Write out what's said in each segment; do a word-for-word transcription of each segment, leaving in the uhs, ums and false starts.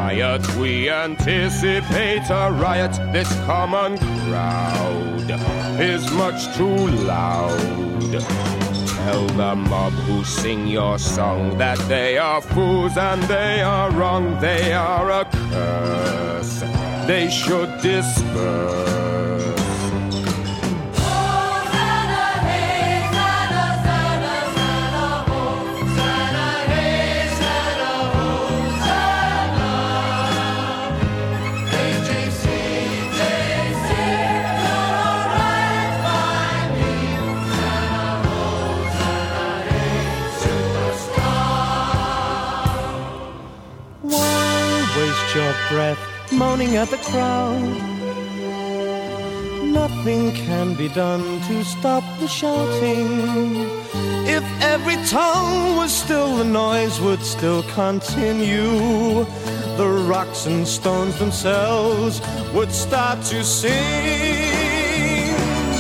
riot, we anticipate a riot. This common crowd is much too loud. Tell the mob who sing your song that they are fools and they are wrong. They are a curse, they should disperse. Your breath moaning at the crowd. Nothing can be done to stop the shouting. If every tongue was still, the noise would still continue. The rocks and stones themselves would start to sing.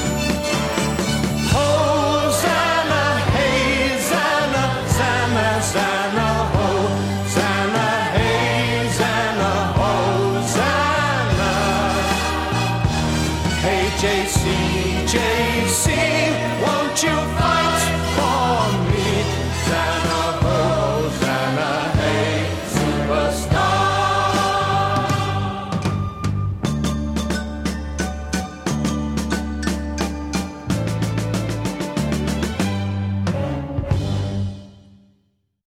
Hosanna, hey, Zanna, Zanna, Zanna, Hosanna, hey, Zanna, Hosanna. Hey, J C, J C, won't you find